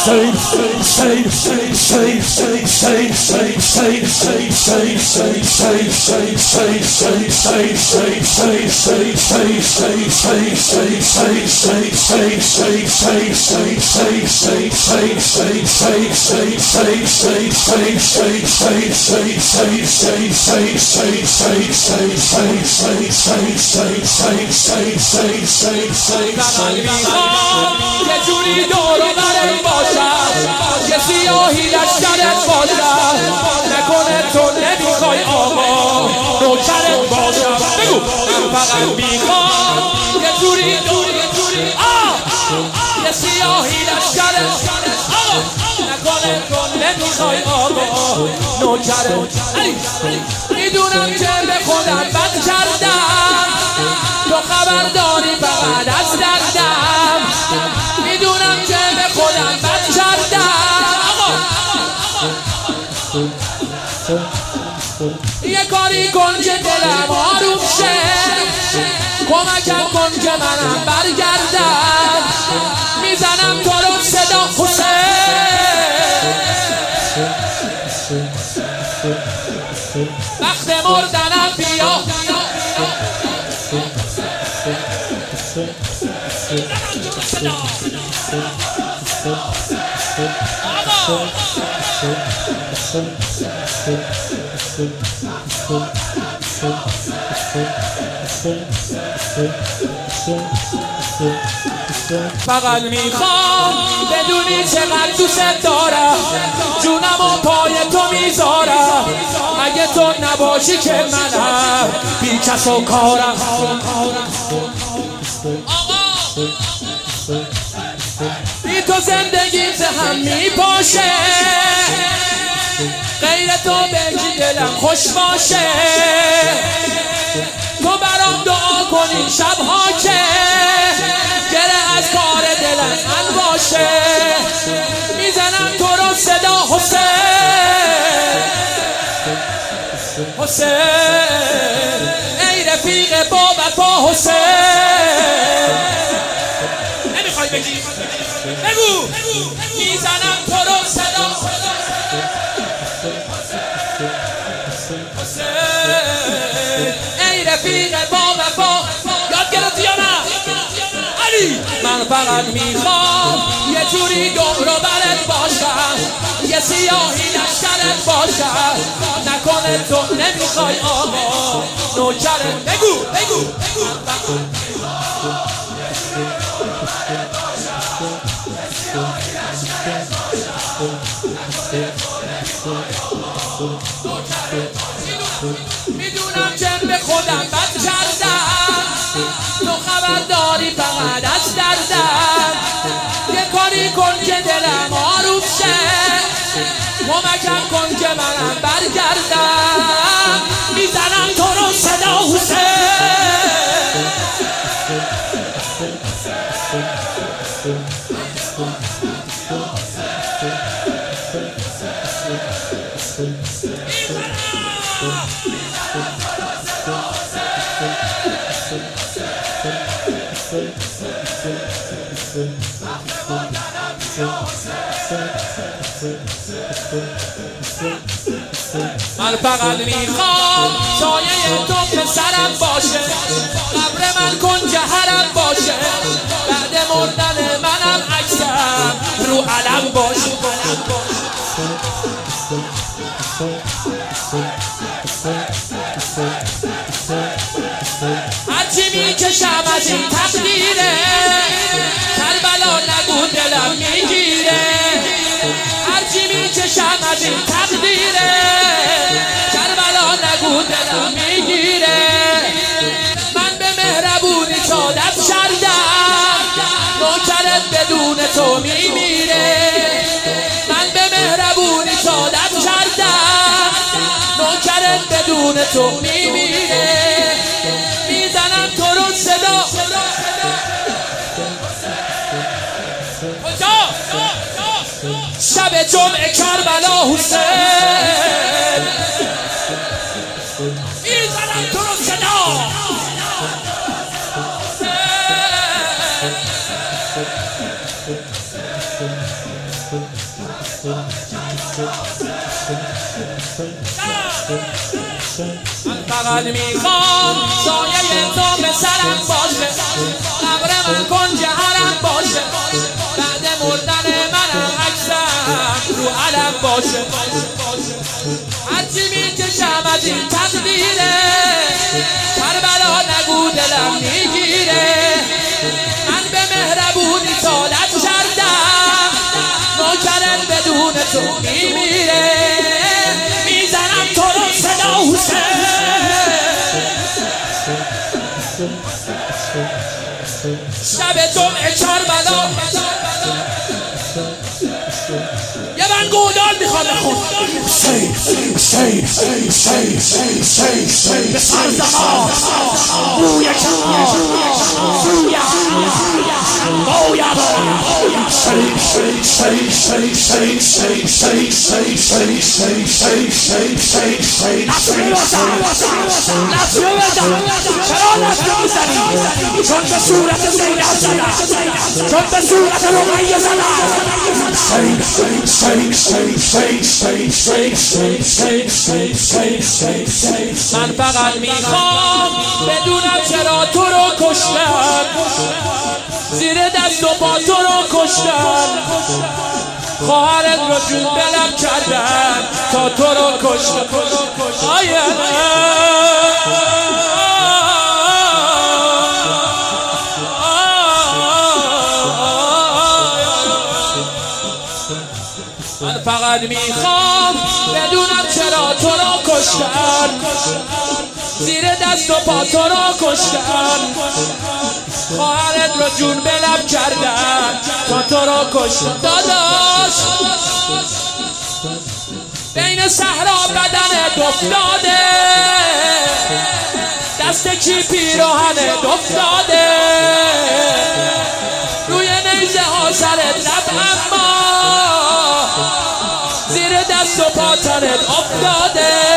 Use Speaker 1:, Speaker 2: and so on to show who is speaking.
Speaker 1: یه جوری دور و برم باشم یه سیاهی لشکرت باشم نکنه تو نمیخوای آقا نوکرت باشم بگو فقط میخوام یه جوری دور یه سیاهی لشکرت نکنه تو نمیخوای آقا نوکرت میدونم که به خودم بد کردم تو خبرداری فقط از دردم میدونم که به خودم بد کردم یه کاری کن که دلم آروم شه کمکم کن که منم برگردم میزنم تو رو صدا حسین وقت مردنم بیا فقط میخوام بدونی چقدر دوست دارم جونم و پای تو میذارم اگه تو نباشی که منم بی کس و کارم بی تو زندگی هم میپاشه غیر تو بگی دلم خوش باشه تو برام دعا کنی شبها که گره از کار دلم من باشه میزنم تو رو صدا حسین ای رفیق با وفا حسین نمیخوای بگی بگو میزنم تو رو صدا حسین ای رفیق با وفا یاد گرفتی یا نه علی من فقط میخوام یه جوری دور و برت باشم یه سیاهی لشکرت باشم نکنه تو نمیخوای آقا نوکرت بگو میدونم که به خودم بد کردم تو خبرداری فقط از دردم یه کاری کن که دلم آروم شه کمکم کن که منم برگردم میزنم تو رو صدا من فقط میخوام سایه تو به سرم باشه قبر من کن جهرم باشه بعد مردن منم عکسم رو علم باشه هرچی میکشم از این تقدیره کربلا نگو دلم میگیره هرچی میکشم از این تقدیره کربلا نگو دلم میگیره من به مهربونی عادت کردم نوکرت بدون تو میمیره من به مهربونی عادت کردم نوکرت بدون تو میمیره میزنم تو رو صدا شب جمعه کربلا حسین میزنم تو رو صدا من فقط میخوام سایه تو به سرم باشه، قبر من کنج حرم باشه، بعد مردن منم عکسم رو علم باشه. هرچی میکشم از این تقدیره، کربلا نگو دلم میگیره. من به مهربونی طالت کردم، نوکرت بدون تو میمیره. میزنم تو رو صدا حسین، شب جمعه کربلا. یه من گودال میخوام بخون. به سر زمان بوی کمان باید نصره بزن. چرا نصره میزنی؟ چون به صورت زینب زدن، چون به صورت رقیه زدن. من فقط میخوام بدونم چرا تو رو کشتن، زیر دست و پا تو رو کشتن، خواهرت رو جون بلم کردن تا تو رو کشتن. من فقط میخوام بدونم چرا تو رو کشتن، زیر دست و پا تو رو کشتن، خواهرت رو جون بلم کردن تا تو رو کشتن. داداش بین صحرا بدنت افتاده، دست کی پیراهنت افتاده، روی نیزه ها سرت لب، اما زیر دست و پا تنت افتاده.